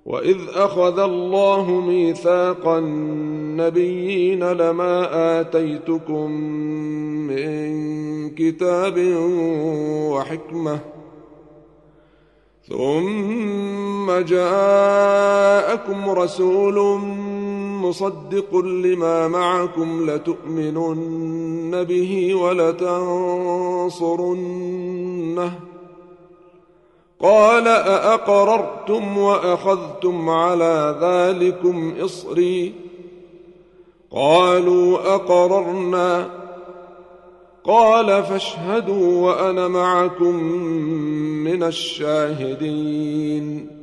وإذ أخذ الله ميثاق النبيين لما آتيتكم من كتاب وحكمة ثم جاءكم رسول مصدق لما معكم لتؤمنن به ولتنصرنه قال أأقررتم وأخذتم على ذلكم إصري قالوا أقررنا قال فاشهدوا وأنا معكم من الشاهدين